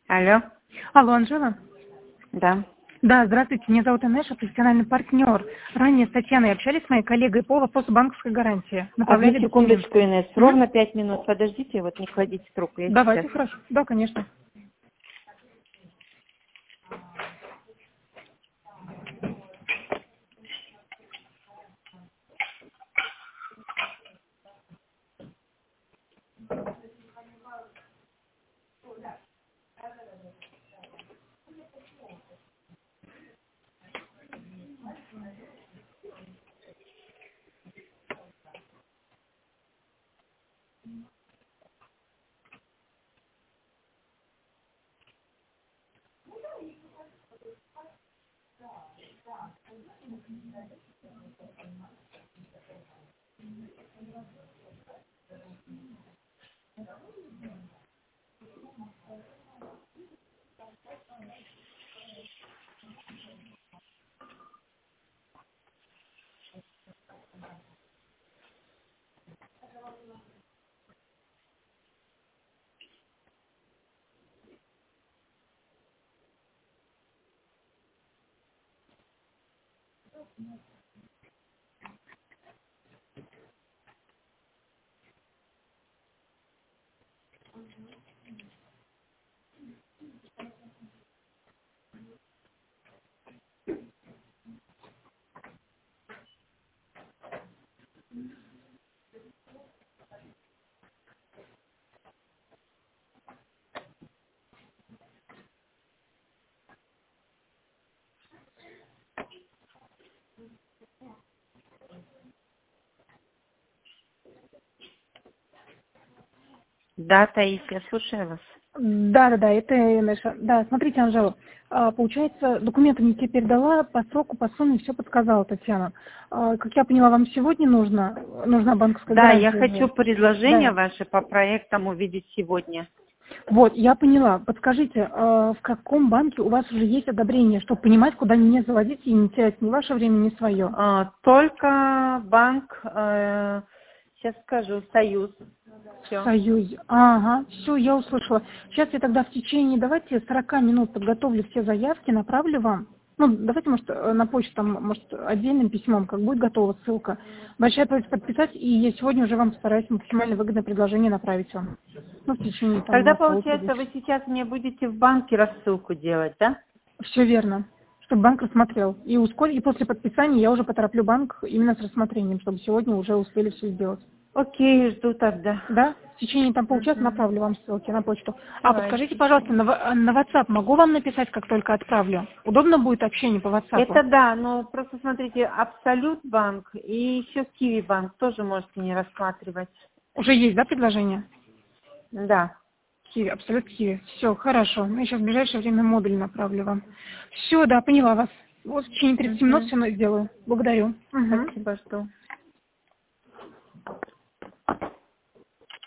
Алло, Алло, Анжела? да. Да, здравствуйте, меня зовут Инесса, профессиональный партнер. Ранее с Татьяной общались с моей коллегой по вопросу банковской гарантии. Одну Направляли секундочку, документы. Инесс. Мгм. Ровно 5 минут. Подождите, вот не кладите трубку, я сейчас. Давайте, хорошо. Да, конечно. Да, Таисия, слушаю вас. Да, это Инесса. Да, смотрите, Анжела, получается, документы мне теперь передала, по сроку, по сумме все подсказала Татьяна. Как я поняла, вам сегодня нужна банковская Да, я гарантия хочу уже? предложение Да. ваше по проектам увидеть сегодня. Вот, я поняла. Подскажите, в каком банке у вас уже есть одобрение, чтобы понимать, куда мне заводить и не терять ни ваше время, ни свое? Только банк, сейчас скажу, Союз. В Все. Союзе. Ага, все, я услышала. Сейчас я тогда в течение, давайте, 40 минут подготовлю все заявки, направлю вам. Ну, давайте, может, на почту, там, может, отдельным письмом, как будет готова ссылка. Большая просьба подписать, и я сегодня уже вам постараюсь максимально выгодное предложение направить вам. Ну, в течение, там, Тогда, может, полутора получается, вы часов. сейчас мне будете в банке рассылку делать, да? Все верно. Чтобы банк рассмотрел. И и после подписания я уже потороплю банк именно с рассмотрением, чтобы сегодня уже успели все сделать. Окей, жду тогда. Да? В течение там полчаса Мгм. направлю вам ссылки на почту. А подскажите, Давайте. пожалуйста, на WhatsApp могу вам написать, как только отправлю? Удобно будет общение по WhatsApp? Это да, но просто смотрите, Абсолют банк и еще Киви банк тоже можете не рассматривать. Уже есть, да, предложение? Да. Киви, абсолютно Киви. Все, хорошо. Я сейчас в ближайшее время модуль направлю вам. Все, да, поняла вас. Вот в течение 30 минут Мгм. все сделаю. Благодарю. Мгм. Спасибо, жду.